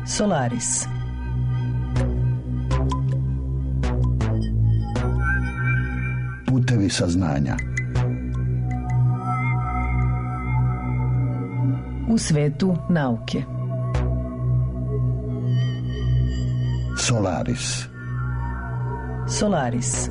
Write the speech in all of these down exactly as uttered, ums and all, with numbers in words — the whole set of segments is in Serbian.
Solaris. Putevi saznanja. U svetu nauke. Solaris. Solaris.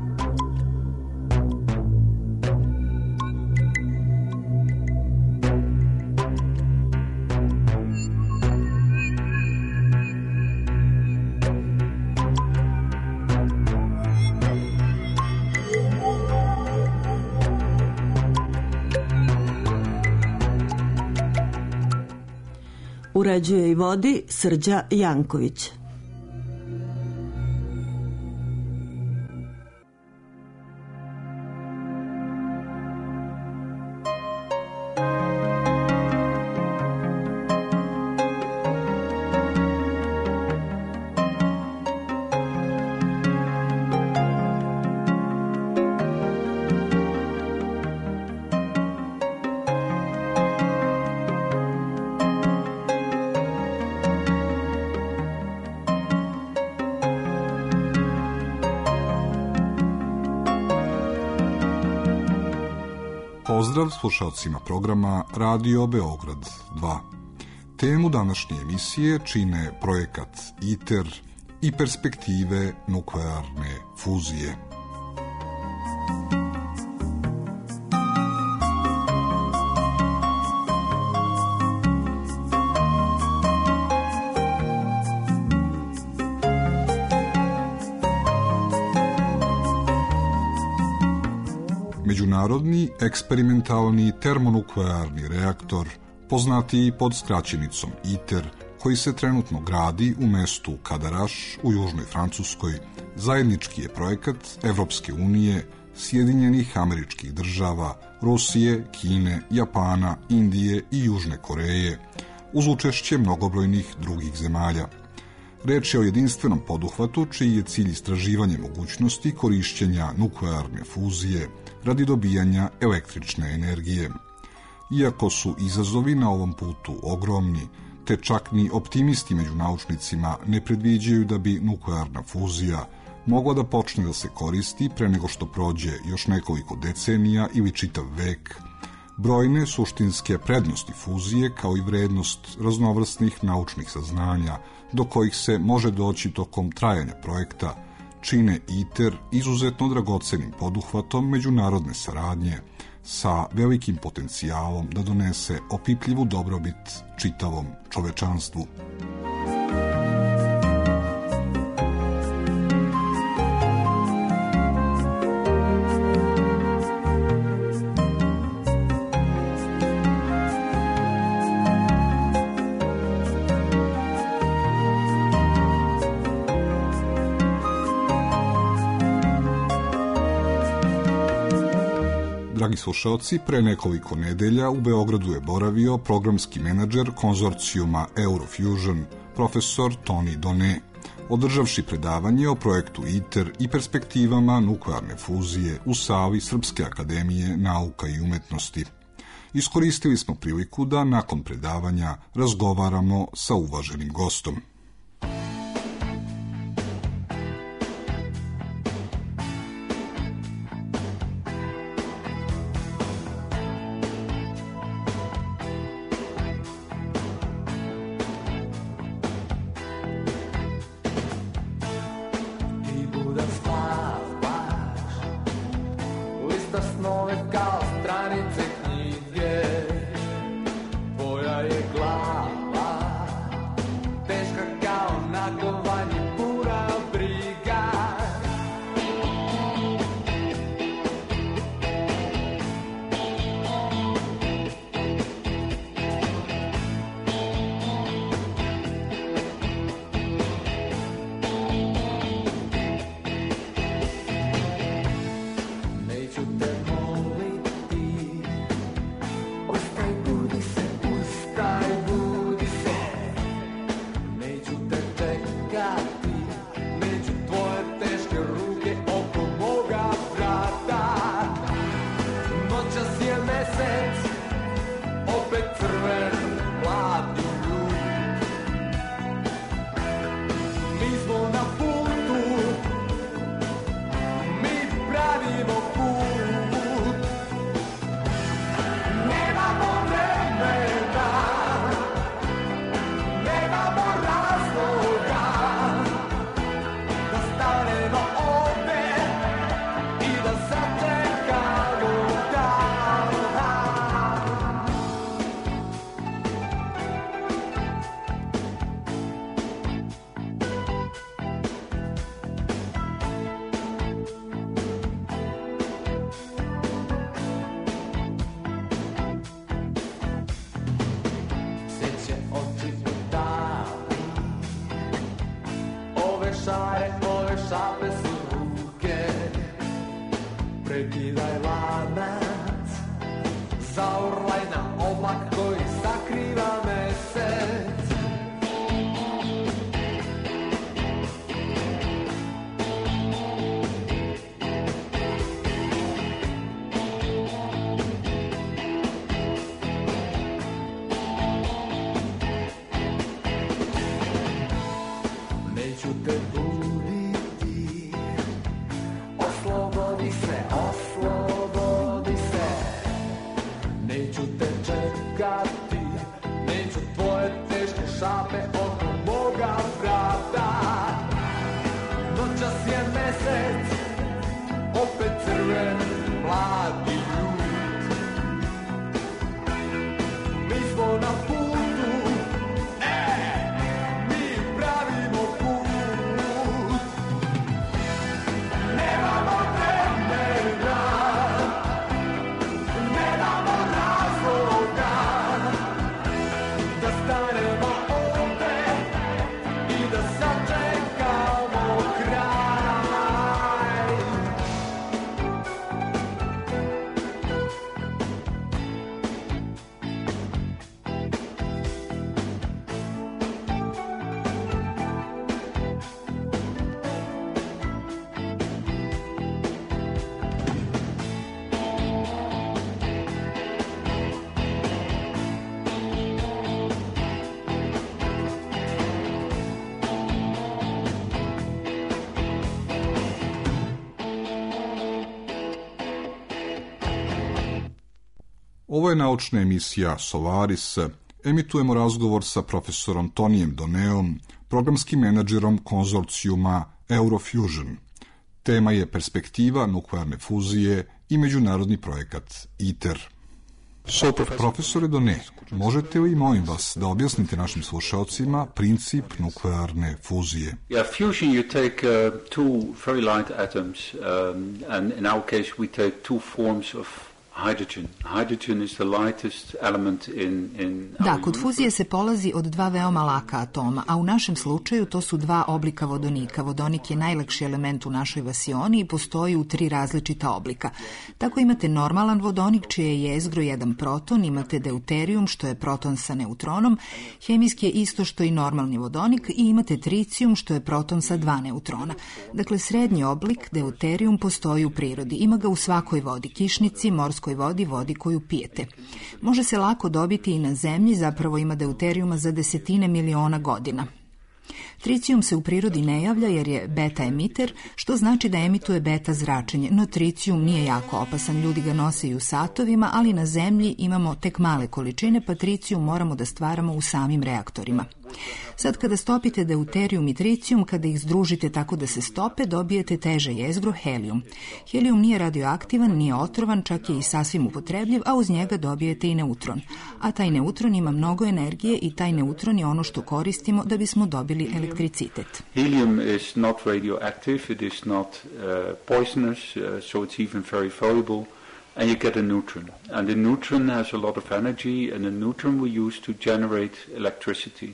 Uređuje i vodi Srđa Janković. Pozdrav slušalcima programa Radio Beograd dva. Temu današnje emisije čine projekat ITER i perspektive nuklearne fuzije. Međunarodni eksperimentalni termonuklearni reaktor, poznatiji pod skraćenicom ITER, koji se trenutno gradi u mestu Kadaraš u južnoj Francuskoj, zajednički je projekat Evropske unije, Sjedinjenih Američkih Država, Rusije, Kine, Japana, Indije i Južne Koreje, uz učešće mnogobrojnih drugih zemalja. Reč je o jedinstvenom poduhvatu čiji je cilj istraživanje mogućnosti korišćenja nuklearne fuzije radi dobijanja električne energije. Iako su izazovi na ovom putu ogromni, te čak ni optimisti među naučnicima ne predviđaju da bi nuklearna fuzija mogla da počne da se koristi pre nego što prođe još nekoliko decenija ili čitav vek, brojne suštinske prednosti fuzije kao i vrednost raznovrsnih naučnih saznanja do kojih se može doći tokom trajanja projekta čine ITER izuzetno dragocenim poduhvatom međunarodne saradnje sa velikim potencijalom da donese opipljivu dobrobit čitavom čovečanstvu. Dragi slušalci, pre nekoliko nedelja u Beogradu je boravio programski menadžer konzorcijuma Eurofusion, profesor Toni Done, održavši predavanje o projektu ITER i perspektivama nuklearne fuzije u sali Srpske akademije nauka i umetnosti. Iskoristili smo priliku da nakon predavanja razgovaramo sa uvaženim gostom. Teška šape oko moga vrata. Noćas je mesec, opet crven, mladi ljud. Mi smo na putu, e, mi pravimo put. Nemamo vremena, nemamo razloga da stanemo ovde i da sačekamo kraj. Ovo je naučna emisija Solaris. Emitujemo razgovor sa profesorom Tonijem Doneom, programskim menadžerom konzorcijuma Eurofusion. Tema je perspektiva nuklearne fuzije i međunarodni projekat ITER. Profesore Done, možete li, molim vas, da objasnite našim slušalcima princip nuklearne fuzije? Yeah, fusion, you take uh, two very light atoms, um, and in our case we take two forms of hydrogen. Hydrogen is the lightest element in, in Da, our kod fuzije se polazi od dva veoma laka atoma, a u našem slučaju to su dva oblika vodonika. Vodonik je najlakši element u našoj vasioni i postoji u tri različita oblika. Tako imate normalan vodonik čije je jezgro jedan proton, imate deuterijum što je proton sa neutronom, hemijski je isto što i normalni vodonik i imate tricijum što je proton sa dva neutrona. Dakle, srednji oblik, deuterijum, postoji u prirodi. Ima ga u svakoj vodi, kišnici, morskoj vodi, vodi koju pijete. Može se lako dobiti i na zemlji, zapravo ima deuterijuma za desetine miliona godina. Tricijum se u prirodi ne javlja jer je beta emiter, što znači da emituje beta zračenje, no tricijum nije jako opasan, ljudi ga nose i u satovima, ali na zemlji imamo tek male količine, pa tricijum moramo da stvaramo u samim reaktorima. Sad kada stopite deuterijum i tricijum, kada ih združite tako da se stope, dobijete teže jezgro, helijum. Helijum nije radioaktivan, nije otrovan, čak je i sasvim upotrebljiv, a uz njega dobijete i neutron. A taj neutron ima mnogo energije i taj neutron je ono što koristimo da bismo dobili elektricitet. Helium is not radioactive, it is not uh, poisonous, uh, so it's even very valuable, and you get a neutron. And the neutron has a lot of energy, and the neutron we use to generate electricity.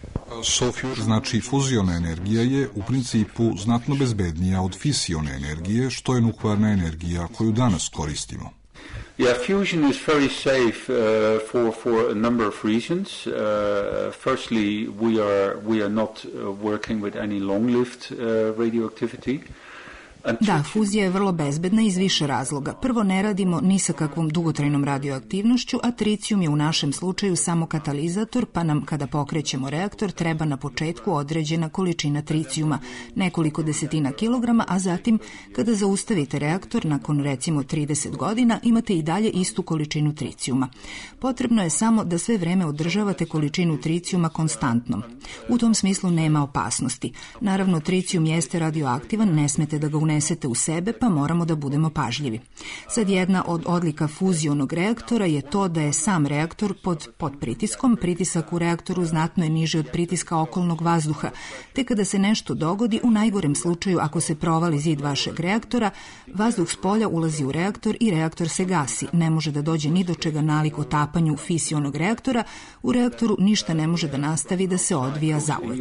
Znači, fuziona energija je u principu znatno bezbednija od fisione energije, što je nuklearna energija koju danas koristimo. Yeah, fusion is very safe uh, for for a number of reasons. Uh, firstly, we are we are not uh, working with any long-lived uh, radioactivity. Da, fuzija je vrlo bezbedna iz više razloga. Prvo, ne radimo ni sa kakvom dugotrajnom radioaktivnošću, a tricijum je u našem slučaju samo katalizator, pa nam kada pokrećemo reaktor treba na početku određena količina tricijuma, nekoliko desetina kilograma, a zatim kada zaustavite reaktor nakon recimo trideset godina imate i dalje istu količinu tricijuma. Potrebno je samo da sve vreme održavate količinu tricijuma konstantnom. U tom smislu nema opasnosti. Naravno, tricijum jeste radioaktivan, ne smete da ga unesete u sebe, pa moramo da budemo pažljivi. Sad, jedna od odlika fuzionog reaktora je to da je sam reaktor pod, pod pritiskom. Pritisak u reaktoru znatno je niži od pritiska okolnog vazduha, te kada se nešto dogodi, u najgorem slučaju ako se provali zid vašeg reaktora, vazduh s polja ulazi u reaktor i reaktor se gasi. Ne može da dođe ni do čega nalik otapanju fisionog reaktora. U reaktoru ništa ne može da nastavi da se odvija zauvek.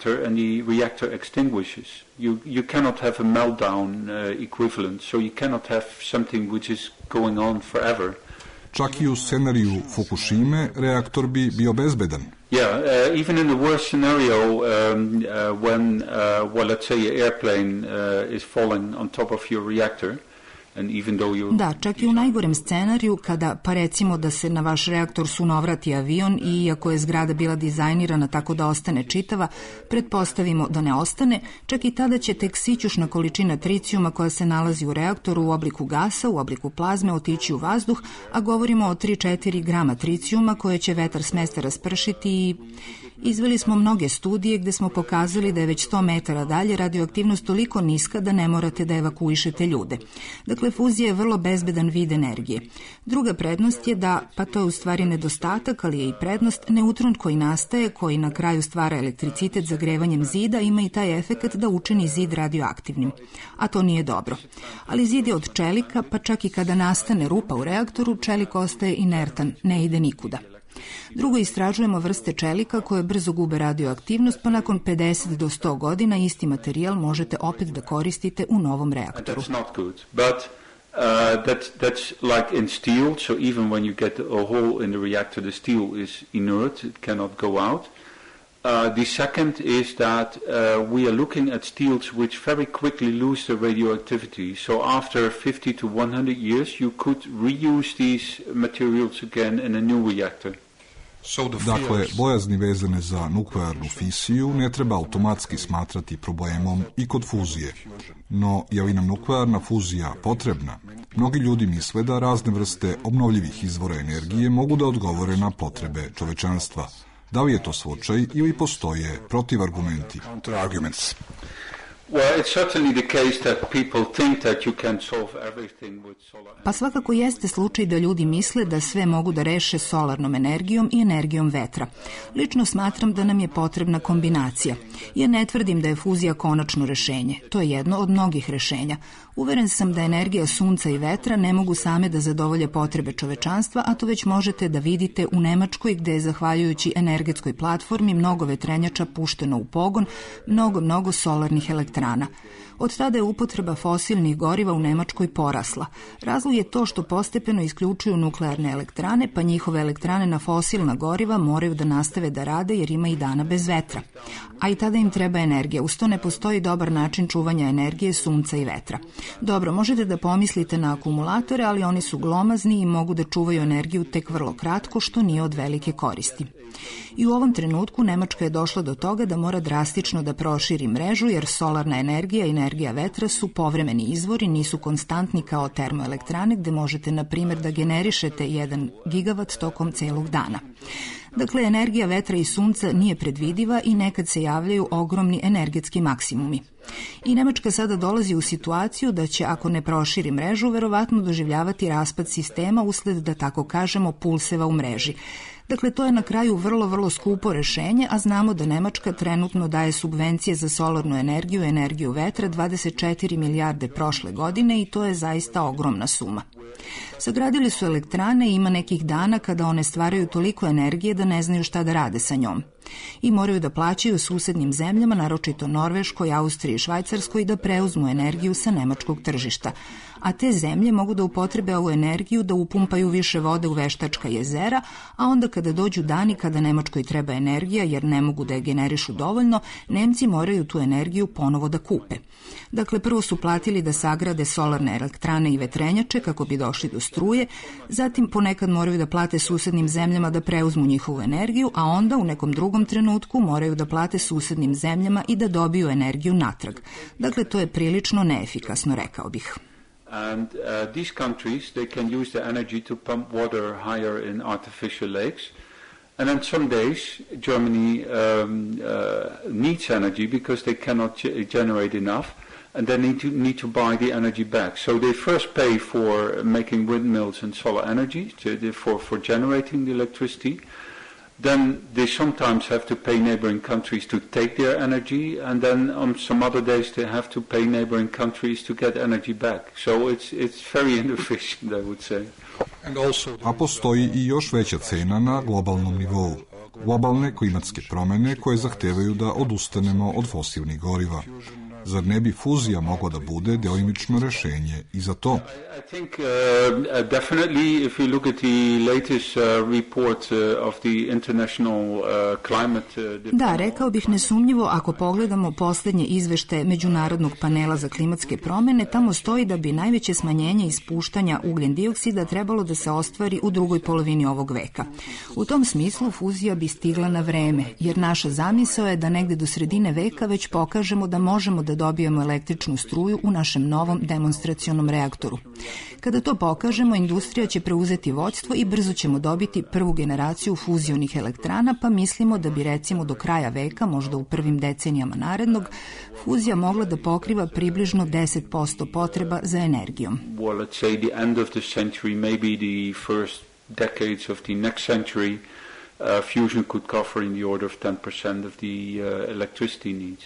You, you cannot have a meltdown uh, equivalent, so you cannot have something which is going on forever. Čak i u scenariju Fukushime reaktor bi bio bezbedan. Yeah, uh, even in the worst scenario, um, uh, when, uh, well, let's say an airplane uh, is falling on top of your reactor, And even though you... Da, čak i u najgorem scenariju, kada, pa recimo da se na vaš reaktor sunovrati avion i iako je zgrada bila dizajnirana tako da ostane čitava, pretpostavimo da ne ostane, čak i tada će tek sićušna količina tricijuma koja se nalazi u reaktoru u obliku gasa, u obliku plazme otići u vazduh, a govorimo o tri do četiri grama tricijuma koje će vetar s mesta raspršiti i... Izveli smo mnoge studije gde smo pokazali da je već sto metara dalje radioaktivnost toliko niska da ne morate da evakuišete ljude. Dakle, fuzija je vrlo bezbedan vid energije. Druga prednost je da, pa to je u stvari nedostatak, ali je i prednost, neutron koji nastaje, koji na kraju stvara elektricitet zagrevanjem zida, ima i taj efekat da učini zid radioaktivnim. A to nije dobro. Ali zid je od čelika, pa čak i kada nastane rupa u reaktoru, čelik ostaje inertan, ne ide nikuda. Drugo, istražujemo vrste čelika koje brzo gube radioaktivnost, pa nakon pedeset do sto godina isti materijal možete opet da koristite u novom reaktoru. That's not good, but uh, that's, that's like in steel, so even when you get a hole in the reactor, the steel is inert, it cannot go out. Uh, the second is that uh, we are looking at steels which very quickly lose their radioactivity. So after fifty to one hundred years, you could reuse these materials again in a new reactor. Dakle, bojazni vezane za nuklearnu fisiju ne treba automatski smatrati problemom i kod fuzije. No, je li nam nuklearna fuzija potrebna? Mnogi ljudi misle da razne vrste obnovljivih izvora energije mogu da odgovore na potrebe čovečanstva. Da li je to slučaj ili postoje protivargumenti? Well, it's certainly the case that people think that you can solve everything with solar. Pa svakako jeste slučaj da ljudi misle da sve mogu da reše solarnom energijom i energijom vetra. Lično smatram da nam je potrebna kombinacija. Ja ne tvrdim da je fuzija konačno rešenje. To je jedno od mnogih rešenja. Uveren sam da energija sunca i vetra ne mogu same da zadovolje potrebe čovečanstva, a to već možete da vidite u Nemačkoj gde je zahvaljujući energetskoj platformi mnogo vetrenjača pušteno u pogon, mnogo, mnogo solarnih elektrana. Od tada je upotreba fosilnih goriva u Nemačkoj porasla. Razlog je to što postepeno isključuju nuklearne elektrane, pa njihove elektrane na fosilna goriva moraju da nastave da rade jer ima i dana bez vetra. A i tada im treba energija. Uz to ne postoji dobar način čuvanja energije sunca i vetra. Dobro, možete da pomislite na akumulatore, ali oni su glomazni i mogu da čuvaju energiju tek vrlo kratko, što nije od velike koristi. I u ovom trenutku Nemačka je došla do toga da mora drastično da proširi mrežu, jer solarna energija i energija vetra su povremeni izvori, nisu konstantni kao termoelektrane gde možete, na primjer, da generišete jedan gigavat tokom celog dana. Dakle, energija vetra i sunca nije predvidiva i nekad se javljaju ogromni energetski maksimumi. I Nemačka sada dolazi u situaciju da će, ako ne proširi mrežu, verovatno doživljavati raspad sistema usled, da tako kažemo, pulseva u mreži. Dakle, to je na kraju vrlo, vrlo skupo rešenje, a znamo da Nemačka trenutno daje subvencije za solarnu energiju i energiju vetra dvadeset četiri milijarde prošle godine i to je zaista ogromna suma. Sagradili su elektrane i ima nekih dana kada one stvaraju toliko energije da ne znaju šta da rade sa njom. I moraju da plaćaju susednim zemljama, naročito Norveškoj, Austriji i Švajcarskoj, da preuzmu energiju sa nemačkog tržišta. A te zemlje mogu da upotrebe ovu energiju da upumpaju više vode u veštačka jezera, a onda kada dođu dani kada Nemačkoj treba energija jer ne mogu da je generišu dovoljno, Nemci moraju tu energiju ponovo da kupe. Dakle, prvo su platili da sagrade solarne elektrane i vetrenjače kako bi došli do struje, zatim ponekad moraju da plate susednim zemljama da preuzmu njihovu energiju, a onda u nekom drugom trenutku moraju da plate susednim zemljama i da dobiju energiju natrag. Dakle, to je prilično neefikasno, rekao bih. And uh, these countries, they can use the energy to pump water higher in artificial lakes. And then some days, Germany um, uh, needs energy because they cannot ge- generate enough, and they need to, need to buy the energy back. So they first pay for making windmills and solar energy, to, for, for generating the electricity. Then they sometimes have to pay neighboring countries to take their energy, and then on some other days they have to pay neighboring countries to get energy back. So it's it's very inefficient, I would say. A postoji i još veća cena na globalnom nivou. Globalne klimatske promene koje zahtevaju da odustanemo od fosilnih goriva. Zar ne bi fuzija mogla da bude delimično rešenje i za to? I think uh, definitely if you look at the latest uh, report uh, of the International uh, Climate uh, Da, rekao bih nesumnjivo, ako pogledamo poslednje izveštaje Međunarodnog panela za klimatske promene, tamo stoji da bi najveće smanjenje ispuštanja ugljen dioksida trebalo da se ostvari u drugoj polovini ovog veka. U tom smislu fuzija bi stigla na vreme, jer naša zamisao je da negde do sredine veka već pokažemo da možemo da dobijemo električnu struju u našem novom demonstracionom reaktoru. Kada to pokažemo, industrija će preuzeti vođstvo i brzo ćemo dobiti prvu generaciju fuzionih elektrana, pa mislimo da bi recimo do kraja veka, možda u prvim decenijama narednog, fuzija mogla da pokriva približno deset posto potreba za energijom. Well, let's say the end of the century, maybe the first decades of the next century, uh, fusion could cover in the order of ten percent of the uh, electricity needs.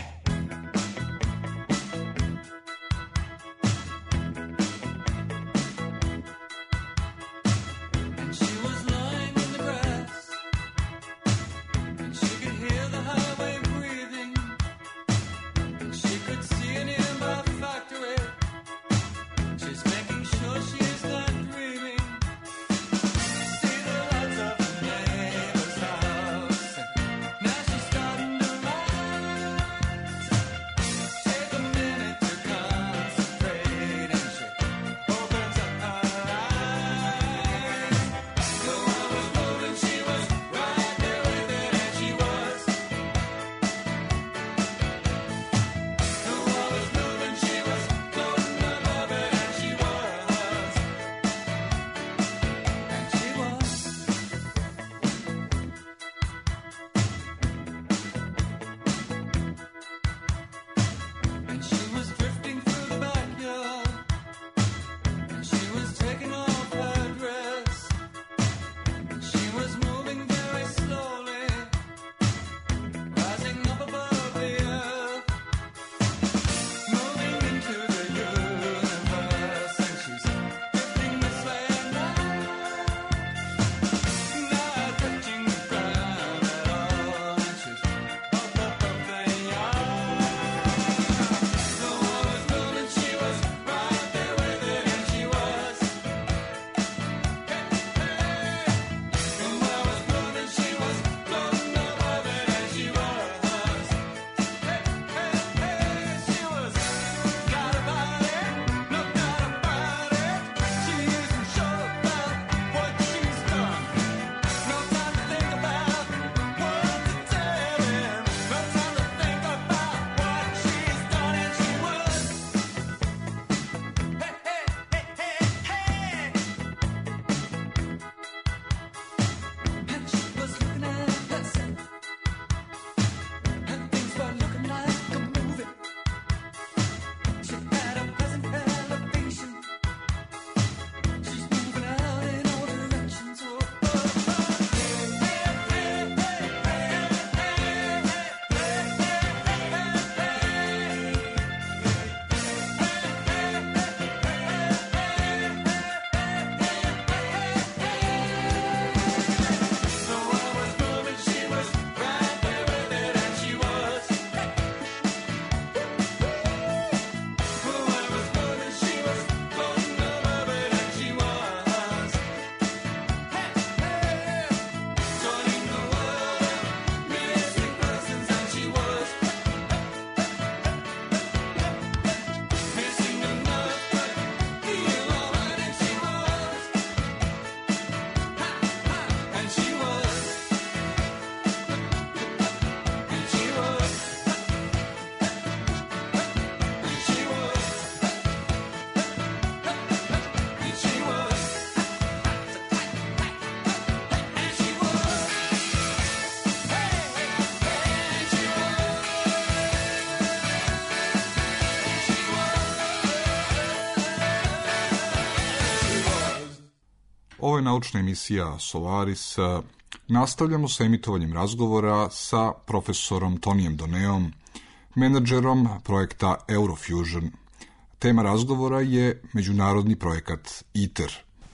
Ovo je naučna emisija Solaris. Nastavljamo sa emitovanjem razgovora sa profesorom Tonijem Doneom, menadžerom projekta Eurofusion. Tema razgovora je međunarodni projekat ITER.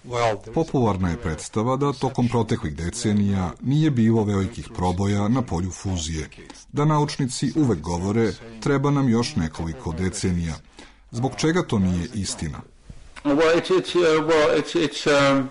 Popularna je predstava da tokom proteklih decenija nije bilo velikih proboja na polju fuzije, da naučnici uvek govore treba nam još nekoliko decenija. Zbog čega to nije istina? Well, it's, it's, uh, well, it's, it's, um,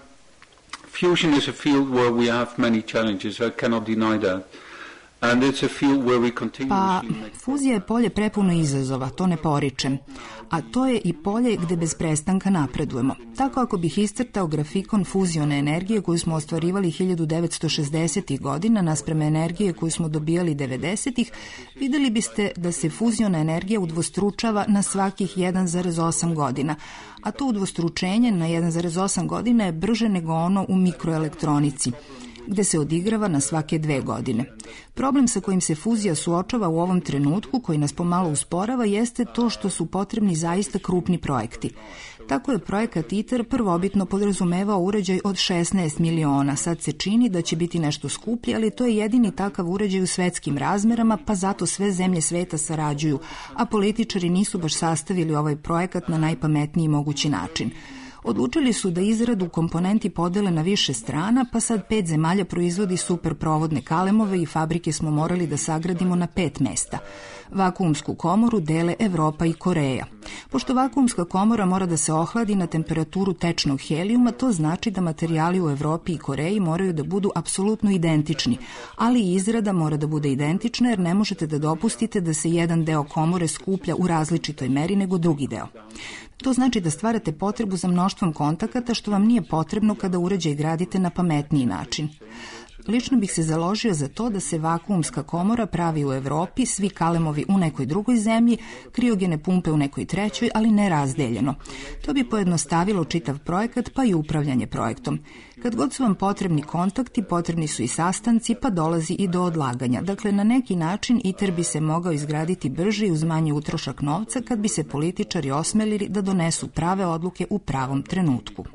fusion is a field where we have many challenges. I cannot deny that. And it's a field where we Pa, continuously make... fuzija je polje prepuno izazova, to ne poričem. A to je i polje gde bez prestanka napredujemo. Tako ako bih iscrtao grafikon fuzione energije koju smo ostvarivali hiljadu devetsto šezdesetih godina nasprema energije koju smo dobijali devedesetih, videli biste da se fuziona energija udvostručava na svakih jedan zarez osam godina. A to udvostručenje na jedan zarez osam godina je brže nego ono u mikroelektronici, gde se odigrava na svake dve godine. Problem sa kojim se fuzija suočava u ovom trenutku, koji nas pomalo usporava, jeste to što su potrebni zaista krupni projekti. Tako je projekat ITER prvobitno podrazumevao uređaj od šesnaest miliona. Sad se čini da će biti nešto skuplji, ali to je jedini takav uređaj u svetskim razmerama, pa zato sve zemlje sveta sarađuju, a političari nisu baš sastavili ovaj projekat na najpametniji mogući način. Odlučili su da izradu komponenti podele na više strana, pa sad pet zemalja proizvodi superprovodne kalemove i fabrike smo morali da sagradimo na pet mesta. Vakuumsku komoru dele Evropa i Koreja. Pošto vakuumska komora mora da se ohladi na temperaturu tečnog helijuma, to znači da materijali u Evropi i Koreji moraju da budu apsolutno identični, ali i izrada mora da bude identična jer ne možete da dopustite da se jedan deo komore skuplja u različitoj meri nego drugi deo. To znači da stvarate potrebu za mnoštvom kontakata što vam nije potrebno kada uređaj gradite na pametniji način. Lično bih se založio za to da se vakuumska komora pravi u Evropi, svi kalemovi u nekoj drugoj zemlji, kriogene pumpe u nekoj trećoj, ali ne razdeljeno. To bi pojednostavilo čitav projekat pa i upravljanje projektom. Kad god su vam potrebni kontakti, potrebni su i sastanci, pa dolazi i do odlaganja. Dakle, na neki način ITER bi se mogao izgraditi brže i uz manji utrošak novca kad bi se političari osmelili da donesu prave odluke u pravom trenutku.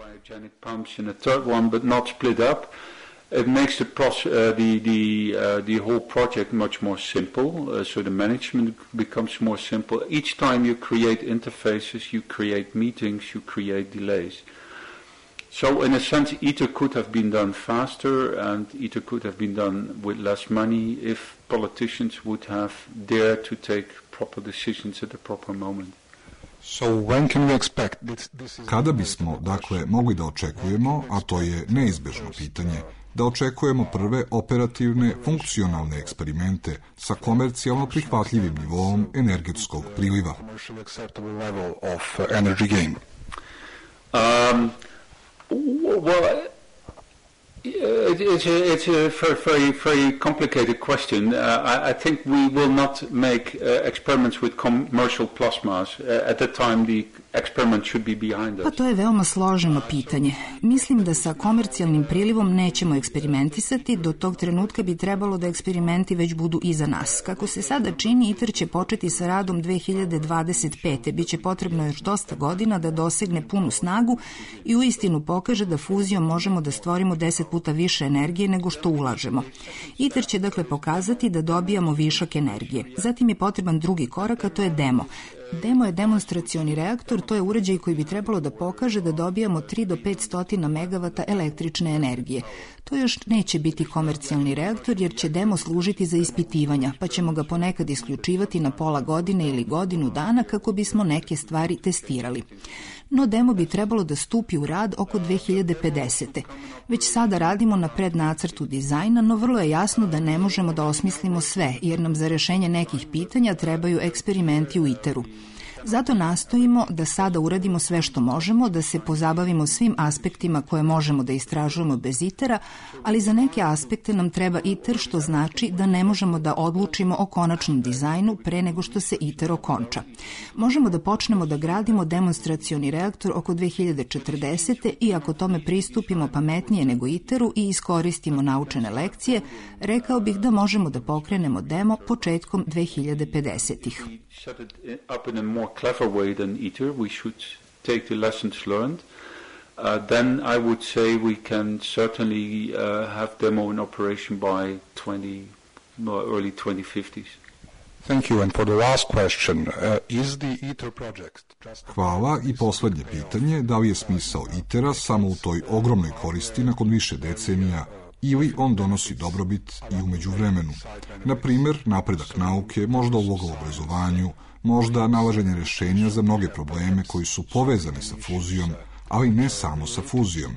It makes the, pros- uh, the, the, uh, the whole project much more simple, uh, so the management becomes more simple. Each time you create interfaces, you create meetings, you create delays. So in a sense, ITER could have been done faster, and ITER could have been done with less money if politicians would have dared to take proper decisions at the proper moment. So when can we expect this, this is... Kada bismo, dakle, mogli da očekujemo, a to je neizbežno pitanje, da očekujemo prve operativne, funkcionalne eksperimente sa komercijalno prihvatljivim nivoom energetskog priliva? Um, well, it, it's a, it's a very, very, very complicated question. Uh, I, I think we will not make uh, experiments with commercial plasmas. Uh, at that time, the experiment should be behind us. Pa to je veoma složeno pitanje. Mislim da sa komercijalnim prilivom nećemo eksperimentisati, do tog trenutka bi trebalo da eksperimenti već budu iza nas. Kako se sada čini, ITER će početi sa radom dve hiljade dvadeset pete. Biće potrebno još dosta godina da dosegne punu snagu i uistinu pokaže da fuzijom možemo da stvorimo deset puta više energije nego što ulažemo. ITER će dakle pokazati da dobijamo višak energije. Zatim je potreban drugi korak, a to je demo. Demo je demonstracioni reaktor, to je uređaj koji bi trebalo da pokaže da dobijamo tri do pet stotina megavata električne energije. To još neće biti komercijalni reaktor jer će demo služiti za ispitivanja, pa ćemo ga ponekad isključivati na pola godine ili godinu dana kako bismo neke stvari testirali. No demo bi trebalo da stupi u rad oko dve hiljade pedesete. Već sada radimo na prednacrtu dizajna, no vrlo je jasno da ne možemo da osmislimo sve, jer nam za rešenje nekih pitanja trebaju eksperimenti u ITER-u. Zato nastojimo da sada uradimo sve što možemo, da se pozabavimo svim aspektima koje možemo da istražujemo bez ITER-a, ali za neke aspekte nam treba ITER, što znači da ne možemo da odlučimo o konačnom dizajnu pre nego što se ITER okonča. Možemo da počnemo da gradimo demonstracioni reaktor oko dve hiljade četrdesete i ako tome pristupimo pametnije nego ITER-u i iskoristimo naučene lekcije, rekao bih da možemo da pokrenemo demo početkom dve hiljade pedesetih. Set it up in a more clever way than ITER. We should take the lessons learned. Uh, then I would say we can certainly uh, have demo in operation by twenty, well, early twenty fifties. Thank you. And for the last question, uh, is the ITER project just... Hvala i poslednje pitanje, da li je smisao ITER-a samo u toj ogromnoj koristi nakon više decenija ili on donosi dobrobit i umeđu vremenu. Na primjer, napredak nauke, možda uloga u obrazovanju, možda nalaženje rešenja za mnoge probleme koji su povezani sa fuzijom, ali ne samo sa fuzijom.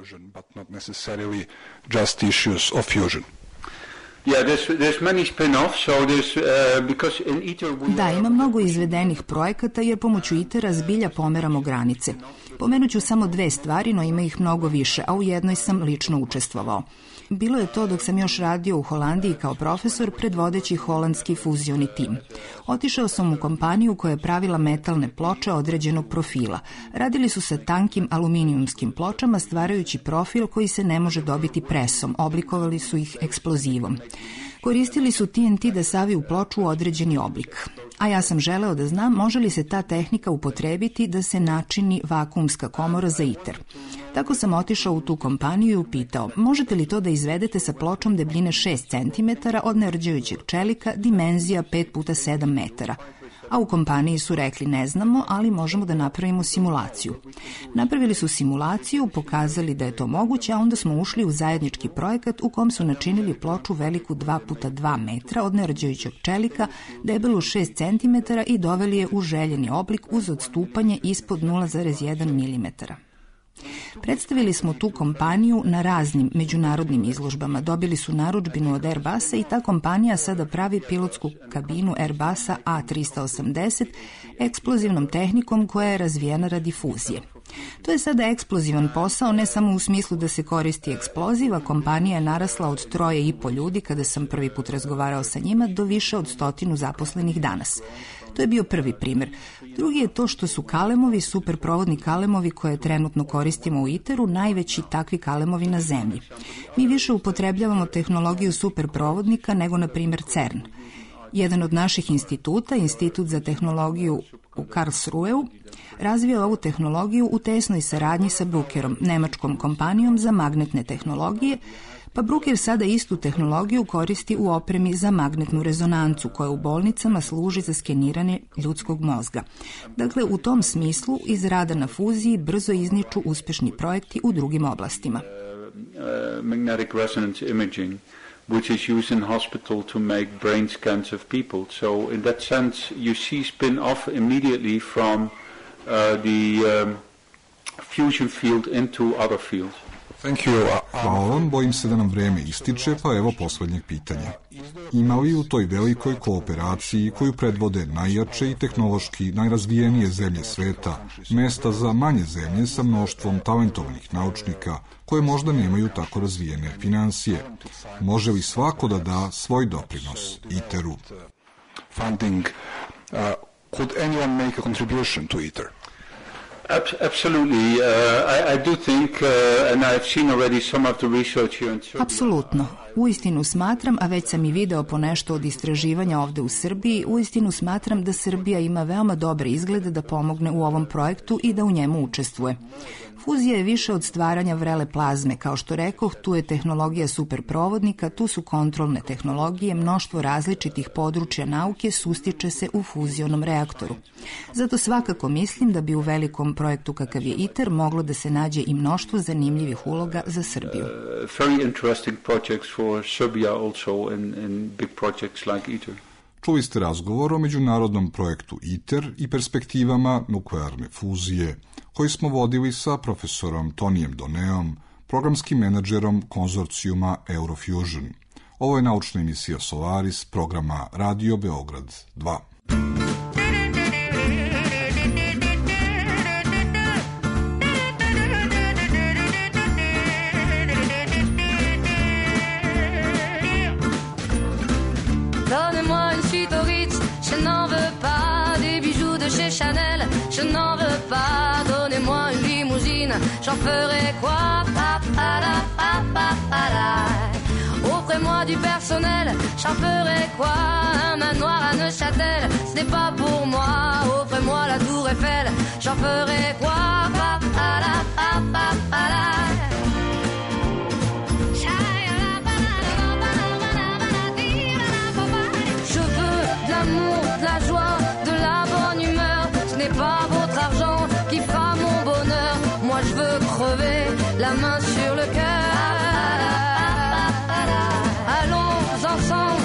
Da, ima mnogo izvedenih projekata jer pomoću ITER-a zbilja pomeramo granice. Pomenut ću samo dve stvari, no ima ih mnogo više, a u jednoj sam lično učestvovao. Bilo je to dok sam još radio u Holandiji kao profesor predvodeći holandski fuzioni tim. Otišao sam u kompaniju koja je pravila metalne ploče određenog profila. Radili su sa tankim aluminijumskim pločama stvarajući profil koji se ne može dobiti presom. Oblikovali su ih eksplozivom. Koristili su T N T da saviju ploču u određeni oblik. A ja sam želeo da znam može li se ta tehnika upotrebiti da se načini vakuumska komora za ITER. Tako sam otišao u tu kompaniju i upitao, možete li to da izvedete sa pločom debljine šest centimetara od nerđajućeg čelika, dimenzija pet puta sedam metara. A u kompaniji su rekli ne znamo, ali možemo da napravimo simulaciju. Napravili su simulaciju, pokazali da je to moguće, a onda smo ušli u zajednički projekat u kom su načinili ploču veliku dva puta dva metra od nerđajućeg čelika, debelu šest centimetara i doveli je u željeni oblik uz odstupanje ispod nula zarez jedan milimetara. Predstavili smo tu kompaniju na raznim međunarodnim izložbama. Dobili su narudžbinu od Airbusa i ta kompanija sada pravi pilotsku kabinu Airbusa A trista osamdeset eksplozivnom tehnikom koja je razvijena radi fuzije. To je sada eksplozivan posao, ne samo u smislu da se koristi eksploziva, kompanija je narasla od troje i po ljudi kada sam prvi put razgovarao sa njima do više od stotinu zaposlenih danas. To je bio prvi primjer. Drugi je to što su kalemovi, superprovodni kalemovi koje trenutno koristimo u ITER-u, najveći takvi kalemovi na zemlji. Mi više upotrebljavamo tehnologiju superprovodnika nego, na primjer, CERN. Jedan od naših instituta, Institut za tehnologiju u Karlsruheu, razvio ovu tehnologiju u tesnoj saradnji sa Brukerom, nemačkom kompanijom za magnetne tehnologije, pa Bruker sada istu tehnologiju koristi u opremi za magnetnu rezonancu koja u bolnicama služi za skeniranje ljudskog mozga. Dakle, u tom smislu iz rada na fuziji brzo izniču uspešni projekti u drugim oblastima. Uh, magnetic resonance imaging, which is used in hospital to make brain scans of people. So in that sense you see spin-off immediately from uh, the um, fusion field into other fields. Thank you. Hvala vam, bojim se da nam vreme ističe, pa evo poslednjeg pitanja. Ima li u toj velikoj kooperaciji koju predvode najjače i tehnološki najrazvijenije zemlje sveta mesta za manje zemlje sa mnoštvom talentovanih naučnika koje možda nemaju tako razvijene financije? Može li svako da da svoj doprinos ITER-u? Funding. Uh, could anyone make a contribution to ITER? Absolutely. Uh, I, I do think, uh, and I've seen already some of the research here in Serbia. Apsolutno. Uistinu smatram, a već sam i video po nešto od istraživanja ovde u Srbiji, uistinu smatram da Srbija ima veoma dobre izglede da pomogne u ovom projektu i da u njemu učestvuje. Fuzija je više od stvaranja vrele plazme. Kao što rekoh, tu je tehnologija superprovodnika, tu su kontrolne tehnologije, mnoštvo različitih područja nauke sustiče se u fuzionom reaktoru. Zato svakako mislim da bi u velikom projektu kakav je ITER moglo da se nađe i mnoštvo zanimljivih uloga za Srbiju. Uh, very interesting projects for Serbia also in, in big projects like ITER. Čuli ste razgovor o međunarodnom projektu ITER i perspektivama nuklearne fuzije, koji smo vodili sa profesorom Tonijem Doneom, programskim menadžerom konzorcijuma Eurofusion. Ovo je naučna emisija Solaris, programa Radio Beograd dva. Donnez-moi une suite au Ritz, je n'en veux pas. Des bijoux de chez Chanel, je n'en veux pas. Donnez-moi une limousine, j'en ferai quoi? Pa, pa, la, pa, pa, pa, la. Offrez-moi du personnel, j'en ferai quoi? Un manoir à Neuchâtel, ce n'est pas pour moi. Offrez-moi la tour Eiffel, j'en ferai quoi? Pa, pa, la, pa, pa, pa, la. Je veux de l'amour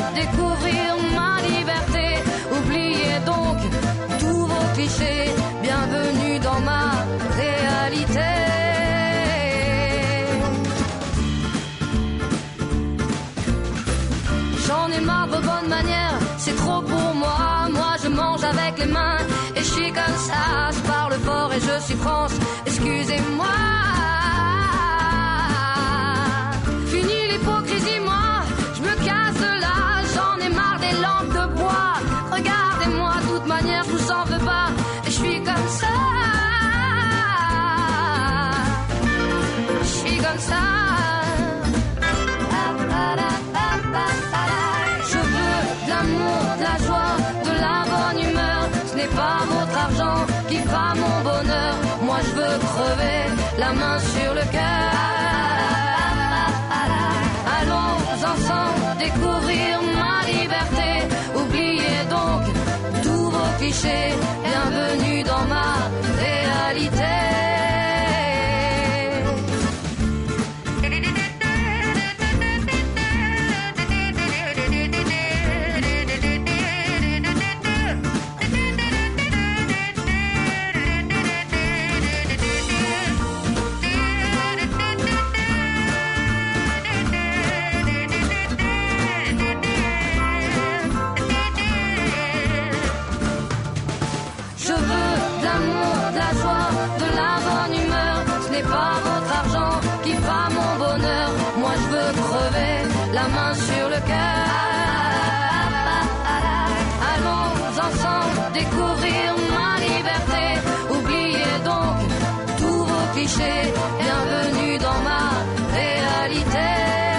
découvrir ma liberté. Oubliez donc tous vos clichés. Bienvenue dans ma réalité. J'en ai marre de vos bonnes manières, c'est trop pour moi. Moi je mange avec les mains et je suis comme ça. Je parle fort et je suis France, excusez-moi. Fini l'hypocrisie, moi, je me casse de là. J'en ai marre des lampes de bois. Regardez-moi, de toute manière, je vous en veux pas. Et je suis comme ça. Je suis comme ça. Je veux de l'amour, de la joie, de la bonne humeur. Ce n'est pas votre argent qui fera mon bonheur. Moi je veux crever la main sur le cœur. Allons ensemble découvrir ma liberté. Oubliez donc tous vos clichés. Bienvenue dans ma réalité. Pas votre argent qui fera mon bonheur. Moi je veux crever la main sur le cœur. Allons ensemble découvrir ma liberté. Oubliez donc tous vos clichés. Bienvenue dans ma réalité.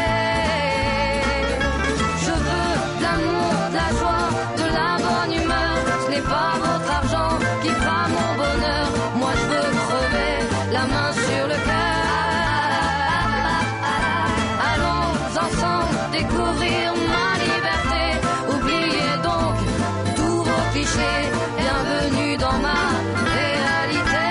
Je veux de l'amour, de la joie, de la bonne humeur. Ce n'est pas votre argent qui fera mon bonheur. Moi je veux crever la main sur le cœur. Allons ensemble découvrir ma liberté. Oubliez donc tous vos clichés. Bienvenue dans ma réalité.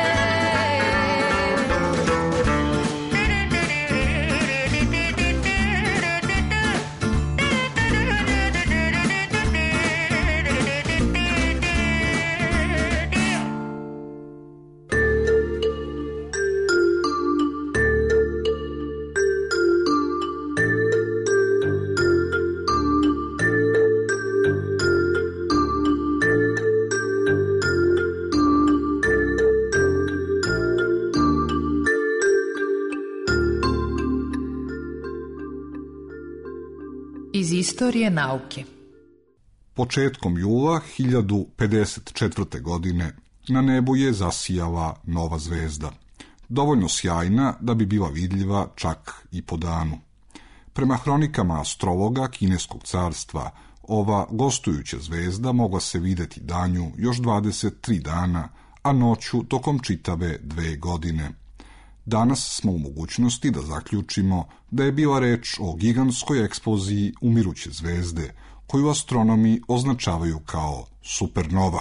Iz istorije nauke. Početkom jula hiljadu pedeset četvrte. godine na nebu je zasijala nova zvezda, dovoljno sjajna da bi bila vidljiva čak i po danu. Prema hronikama astrologa Kineskog carstva, ova gostujuća zvezda mogla se videti danju još dvadeset tri dana, a noću tokom čitave dve godine. Danas smo u mogućnosti da zaključimo da je bila reč o gigantskoj eksploziji umiruće zvezde, koju astronomi označavaju kao supernova.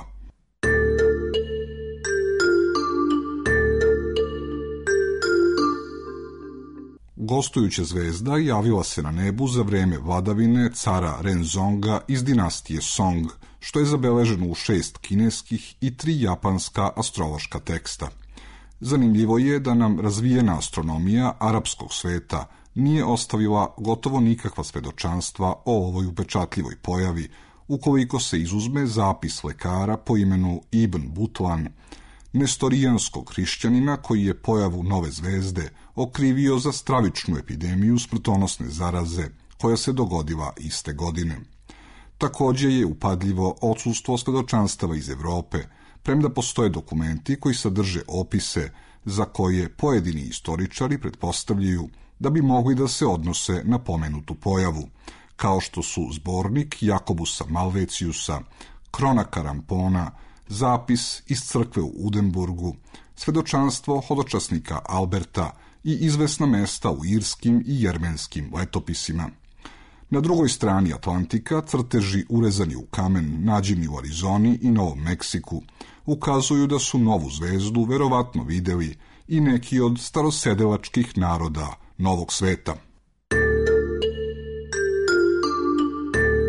Gostujuća zvezda javila se na nebu za vreme vladavine cara Renzonga iz dinastije Song, što je zabeleženo u šest kineskih i tri japanska astrološka teksta. Zanimljivo je da nam razvijena astronomija arapskog sveta nije ostavila gotovo nikakva svedočanstva o ovoj upečatljivoj pojavi, ukoliko se izuzme zapis lekara po imenu Ibn Butlan, nestorijanskog hrišćanina koji je pojavu nove zvezde okrivio za stravičnu epidemiju smrtonosne zaraze koja se dogodila iste godine. Također je upadljivo odsustvo svedočanstava iz Evrope, premda postoje dokumenti koji sadrže opise za koje pojedini istoričari pretpostavljaju da bi mogli da se odnose na pomenutu pojavu, kao što su zbornik Jakobusa Malveciusa, Kronaka Rampona, zapis iz crkve u Udenburgu, svedočanstvo hodočasnika Alberta i izvesna mesta u irskim i jermenskim letopisima. Na drugoj strani Atlantika crteži urezani u kamen nađeni u Arizoni i Novom Meksiku ukazuju da su novu zvezdu verovatno videli i neki od starosedelačkih naroda Novog sveta.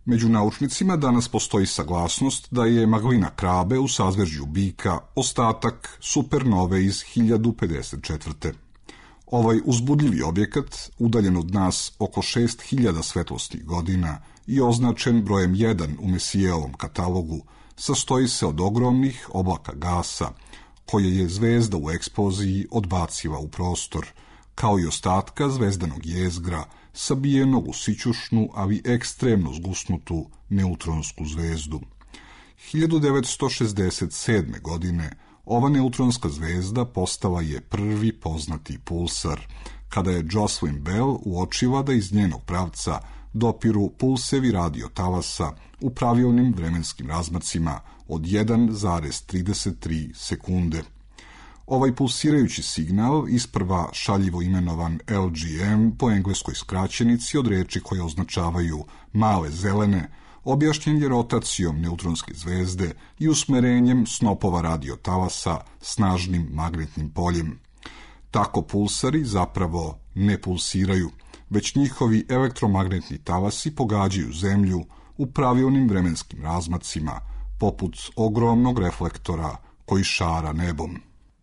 Među naučnicima danas postoji saglasnost da je maglina Krabe u sazvežđu Bika ostatak supernove iz hiljadu pedeset četvrte. Ovaj uzbudljivi objekat, udaljen od nas oko šest hiljada svetlosnih godina i označen brojem jedan u Messijeovom katalogu, sastoji se od ogromnih oblaka gasa, koje je zvezda u eksploziji odbacila u prostor, kao i ostatka zvezdanog jezgra, sabijenog u sićušnu, ali ekstremno zgusnutu neutronsku zvezdu. hiljadu devetsto šezdeset sedme. godine ova neutronska zvezda postala je prvi poznati pulsar, kada je Jocelyn Bell uočila da iz njenog pravca dopiru pulsevi radiotalasa u pravilnim vremenskim razmacima od jedan zarez trideset tri sekunde. Ovaj pulsirajući signal, isprva šaljivo imenovan L G M po engleskoj skraćenici od reči koje označavaju male zelene, objašnjen je rotacijom neutronske zvezde i usmerenjem snopova radiotalasa snažnim magnetnim poljem. Tako pulsari zapravo ne pulsiraju, već njihovi elektromagnetni talasi pogađaju Zemlju u pravilnim vremenskim razmacima, poput ogromnog reflektora koji šara nebom.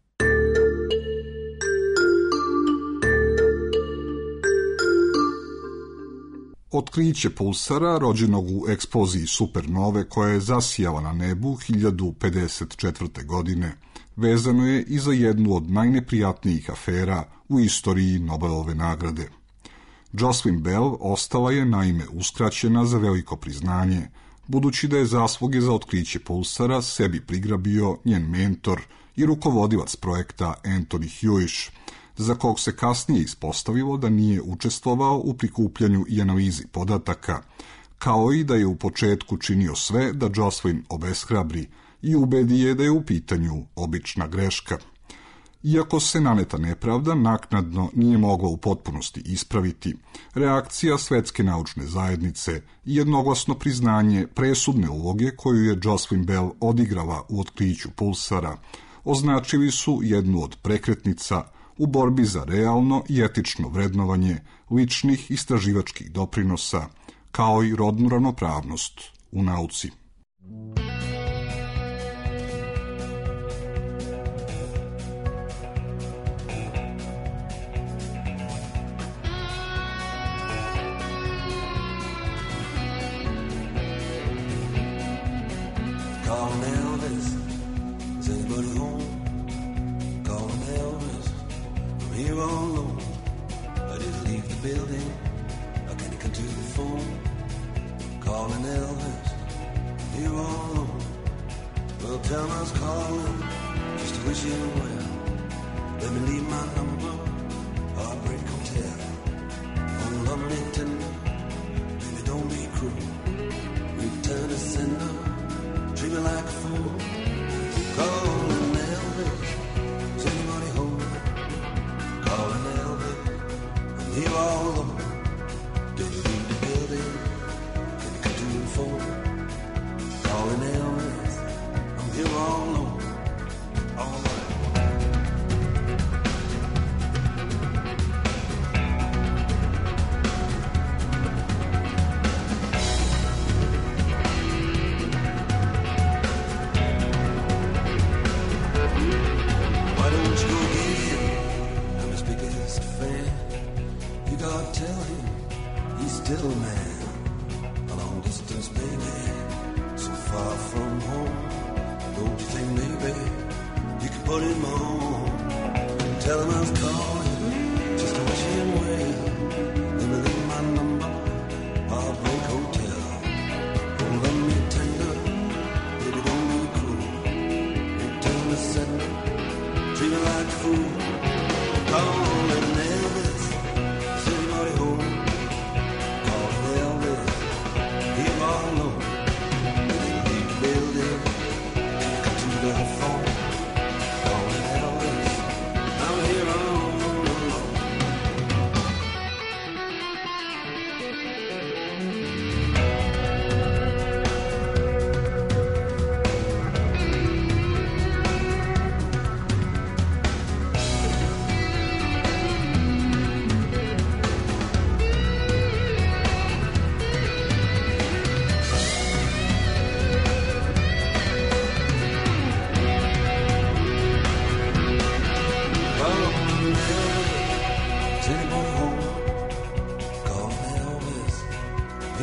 Otkriće pulsara, rođenog u eksploziji supernove koja je zasijala na nebu hiljadu pedeset četvrte. godine, vezano je i za jednu od najneprijatnijih afera u istoriji Nobelove nagrade. Jocelyn Bell ostala je naime uskraćena za veliko priznanje, budući da je zasluge za otkriće pulsara sebi prigrabio njen mentor i rukovodilac projekta Anthony Hewish, za kog se kasnije ispostavilo da nije učestvovao u prikupljanju i analizi podataka, kao i da je u početku činio sve da Jocelyn obeshrabri i ubedi je da je u pitanju obična greška. Iako se naneta nepravda naknadno nije mogla u potpunosti ispraviti, reakcija svetske naučne zajednice i jednoglasno priznanje presudne uloge koju je Jocelyn Bell odigrala u otkriću pulsara označili su jednu od prekretnica u borbi za realno i etično vrednovanje ličnih istraživačkih doprinosa, kao i rodnu ravnopravnost u nauci.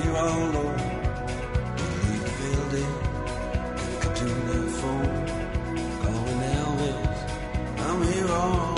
here all alone. Leave the building, cut to my phone, calling Elvis. I'm here all alone.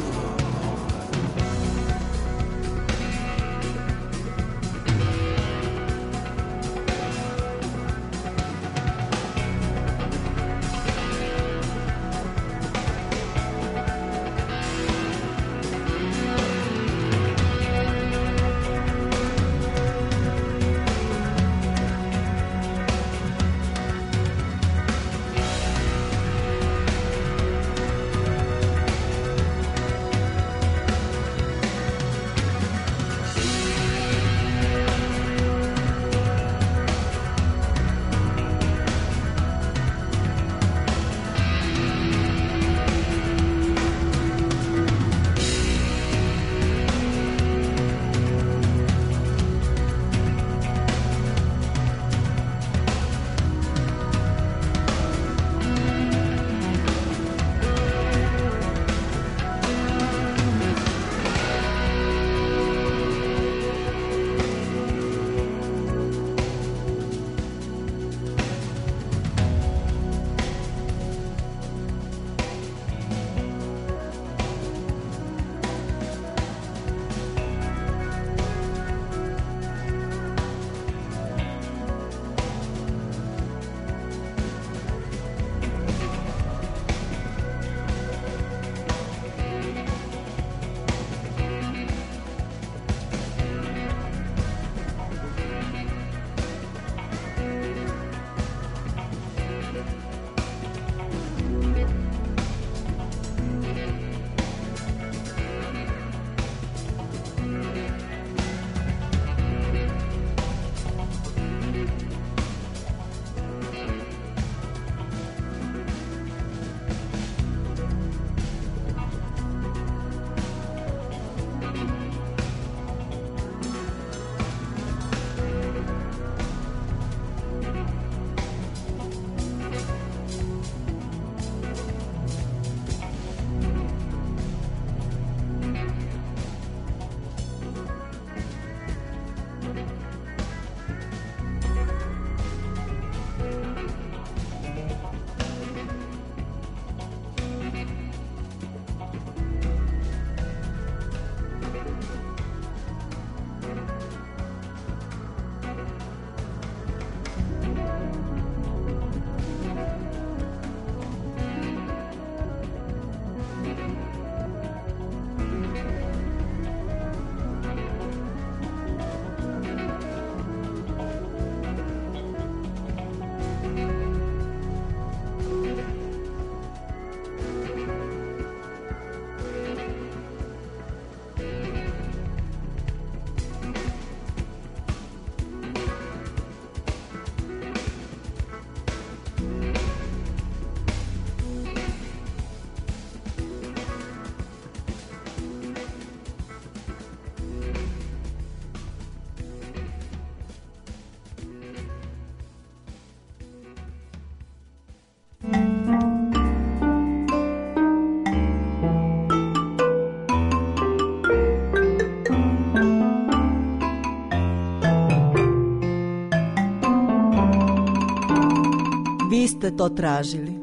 Vi ste to tražili.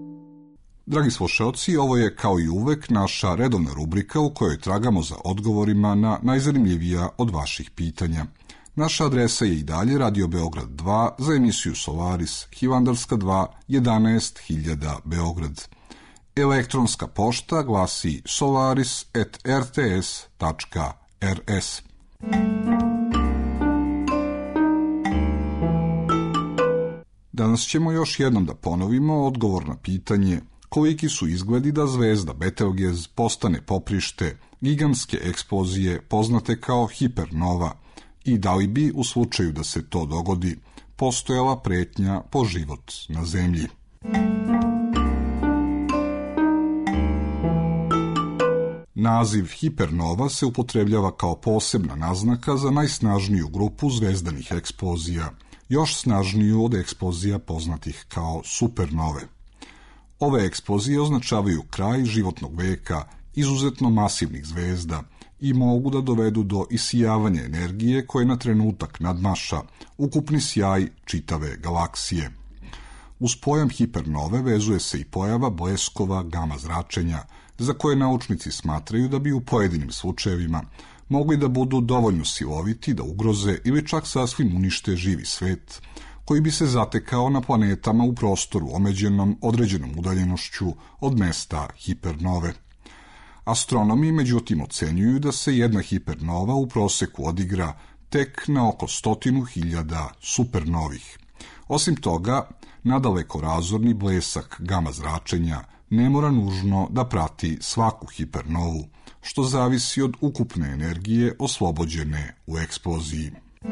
Dragi slušalci, ovo je kao i uvek naša redovna rubrika u kojoj tragamo za odgovorima na najzanimljivija od vaših pitanja. Naša adresa je i dalje Radio Beograd dva za emisiju Solaris, Hivandarska dva, jedanaest hiljada Beograd. Elektronska pošta glasi solaris at r t s tačka r s. Danas ćemo još jednom da ponovimo odgovor na pitanje koliki su izgledi da zvezda Betelgez postane poprište gigantske eksplozije poznate kao hipernova i da li bi, u slučaju da se to dogodi, postojala pretnja po život na Zemlji. Naziv hipernova se upotrebljava kao posebna naznaka za najsnažniju grupu zvezdanih eksplozija, još snažniju od eksplozija poznatih kao supernove. Ove eksplozije označavaju kraj životnog veka izuzetno masivnih zvezda i mogu da dovedu do isijavanja energije koje na trenutak nadmaša ukupni sjaj čitave galaksije. Uz pojam hipernove vezuje se i pojava bleskova gama zračenja, za koje naučnici smatraju da bi u pojedinim slučajevima mogli da budu dovoljno siloviti da ugroze ili čak sasvim unište živi svet, koji bi se zatekao na planetama u prostoru omeđenom određenom udaljenošću od mesta hipernove. Astronomi međutim ocenjuju da se jedna hipernova u proseku odigra tek na oko stotinu hiljada supernovih. Osim toga, nadaleko razorni blesak gama zračenja ne mora nužno da prati svaku hipernovu, što zavisi od ukupne energije oslobođene u eksploziji.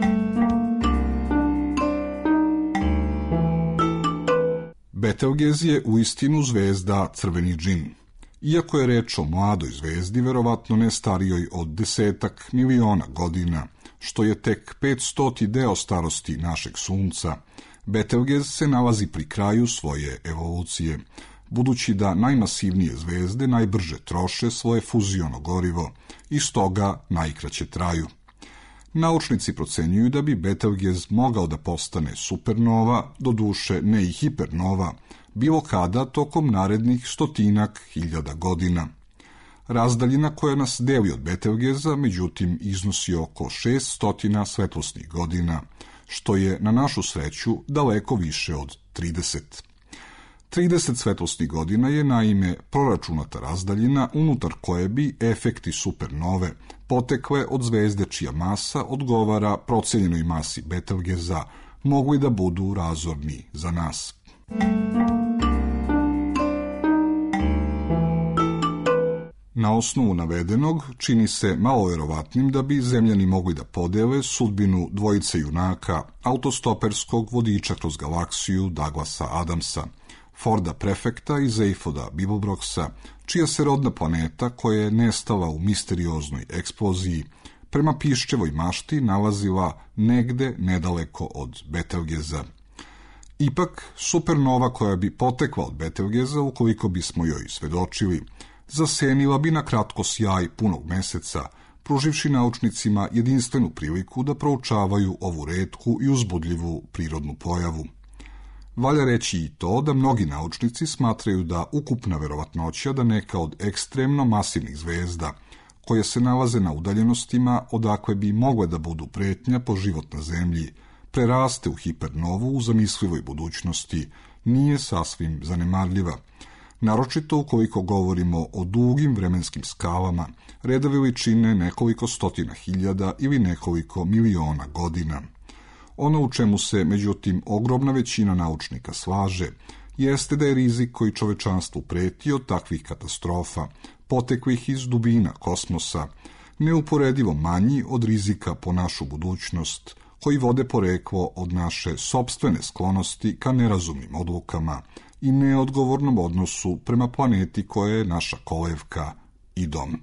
Betelgez je uistinu zvezda crveni džin. Iako je reč o mladoj zvezdi, verovatno ne starijoj od desetak miliona godina, što je tek petstoti deo starosti našeg sunca, Betelgez se nalazi pri kraju svoje evolucije, budući da najmasivnije zvezde najbrže troše svoje fuziono gorivo i stoga najkraće traju. Naučnici procenjuju da bi Betelgez mogao da postane supernova, doduše ne i hipernova, bilo kada tokom narednih stotinak hiljada godina. Razdaljina koja nas deli od Betelgeza, međutim, iznosi oko šeststo svetlosnih godina, što je na našu sreću daleko više od trideset. trideset svetlosnih godina je naime proračunata razdaljina unutar koje bi efekti supernove potekle od zvezde čija masa odgovara procenjenoj masi Betelgeza mogli da budu razorni za nas. Na osnovu navedenog čini se malo verovatnim da bi zemljani mogli da podele sudbinu dvojice junaka autostoperskog vodiča kroz galaksiju Douglasa Adamsa, Forda Prefekta i Seyfforda Beeblebroxa, čija se rodna planeta, koja je nestala u misterioznoj eksploziji, prema piščevoj mašti nalazila negde nedaleko od Betelgeza. Ipak, supernova koja bi potekla od Betelgeza, ukoliko bismo joj svedočili, zasenila bi na kratko sjaj punog meseca, pruživši naučnicima jedinstvenu priliku da proučavaju ovu retku i uzbudljivu prirodnu pojavu. Valja reći i to da mnogi naučnici smatraju da ukupna verovatnoća da neka od ekstremno masivnih zvezda, koje se nalaze na udaljenostima odakle bi mogle da budu pretnja po život na Zemlji, preraste u hipernovu u zamislivoj budućnosti, nije sasvim zanemarljiva. Naročito ukoliko govorimo o dugim vremenskim skalama, redovi veličine nekoliko stotina hiljada ili nekoliko miliona godina. Ono u čemu se, međutim, ogromna većina naučnika slaže, jeste da je rizik koji čovečanstvu preti od takvih katastrofa, poteklih iz dubina kosmosa, neuporedivo manji od rizika po našu budućnost, koji vode poreklo od naše sopstvene sklonosti ka nerazumnim odlukama i neodgovornom odnosu prema planeti koja je naša kolevka i dom.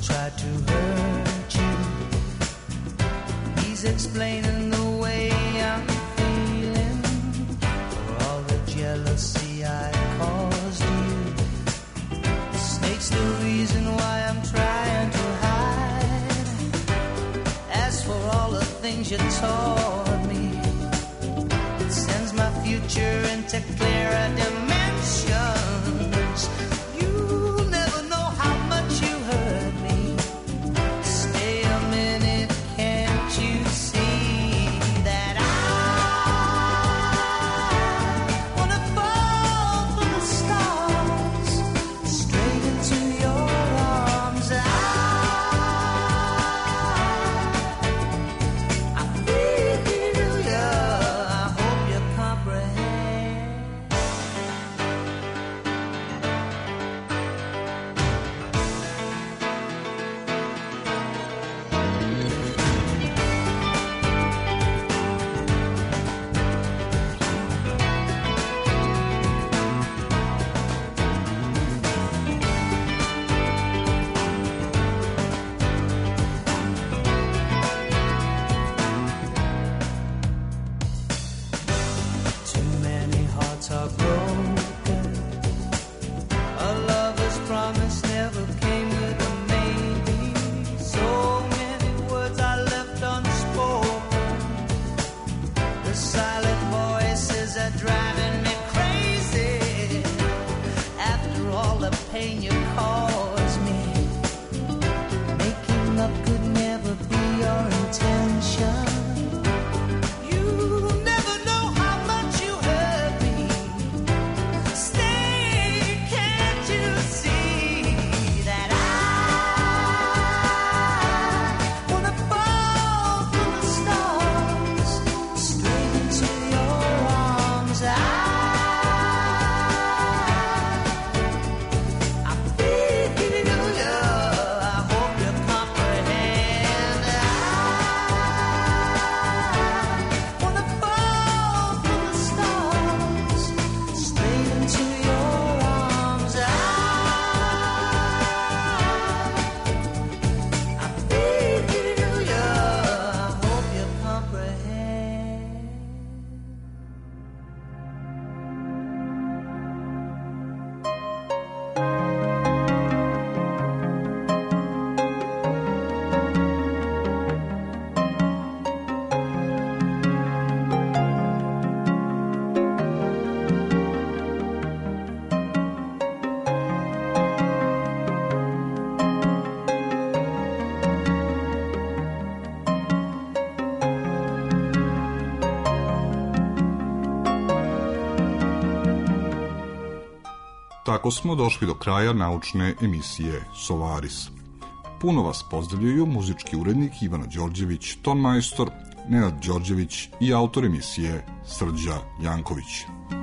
Explaining the way I things you taught me. It sends my future into clearer dimensions. You never know how much you hurt me. Stay a minute, can't you see that I wanna fall from the stars straight into your arms? I Tako smo došli do kraja naučne emisije Solaris. Puno vas pozdravljaju muzički urednik Ivana Đorđević, ton majstor Nenad Đorđević i autor emisije Srđa Janković.